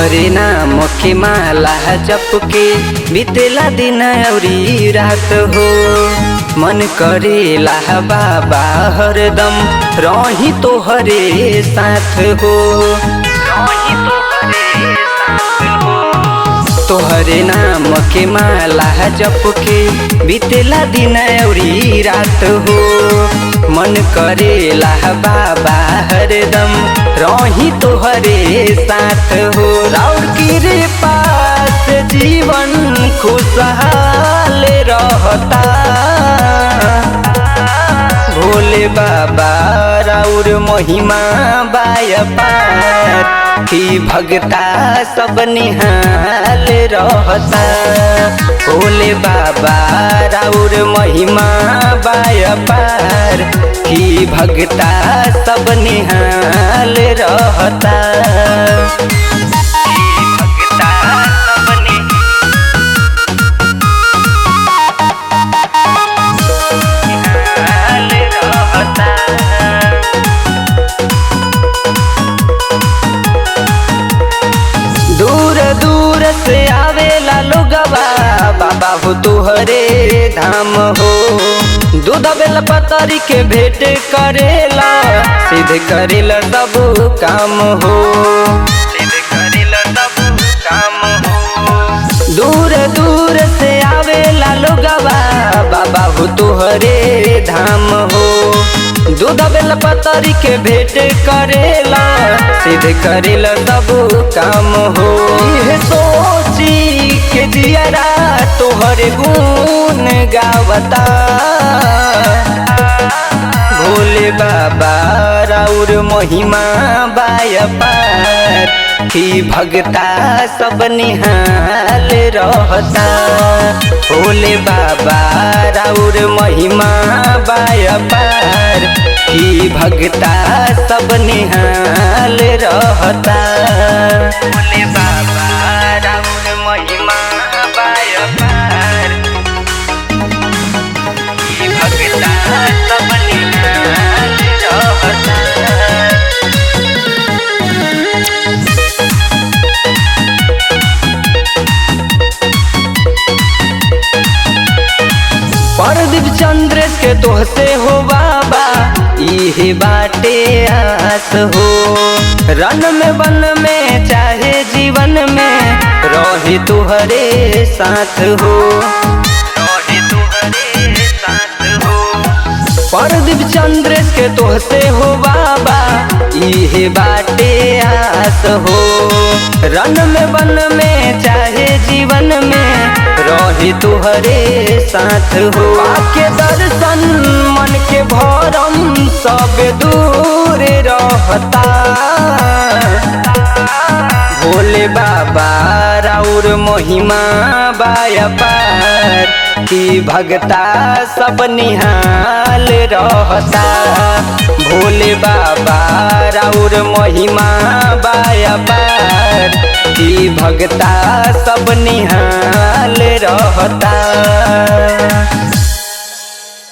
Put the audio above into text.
तोहरे नाम के माला जप के बीतेला दिन औरी रात हो। मन करेला बाबा हरदम रही तोहरे साथ हो। तोहरे नाम के माला जप के बीतेला दिन औरी रात हो। मन करेला बाबा हरदम रही तोहरे साथ हो। राउर की पास जीवन खुशहाल रहता। भोले बाबा राउर महिमा बाय पार की भगता सब निहाल रहता। भोले बाबा राउर महिमा बाय पार की भगता सब निहाल रहता। दूर दूर से आवेला लोगवा बाबा हो तुहरे धाम हो। दूध बेल पतरी के भेंट करेला सिद्ध करेला सब काम हो। दूर दूर से आवेला लोगवा बाबा हो तुहरे धाम हो। दूध बेल पतरी के भेंट करेला सिद्ध करेला सब काम हो। यह सोची के दियरा तोहरे गुण गावता। भोले बाबा राउर महिमा बाय पार की भगता सब निहाल रहता। भोले बाबा राउर महिमा बाय पार की भगता सब निहाल रहता। भोले बाबा राउर महिमा बाय पार की भगता सब निहाल रहता। प्रदीप चंद्र के तोहसे हो बाबा इहे बाटे आस हो। रन में वन में चाहे जीवन में रहे तुहरे साथ हो। प्रदीप चंद्र के तोहसे हो बाबा इहे बाटे आस हो। रन में वन में चाहे जीवन में रहे तुहरे साथ हो। आके दर्शन मन के भरम सब दूर रहता। भोले बाबा राउर महिमा बाय पार की भगता सब निहाल रहता। भोले बाबा राउर महिमा बाय पार की भगता सब निहाल रहता।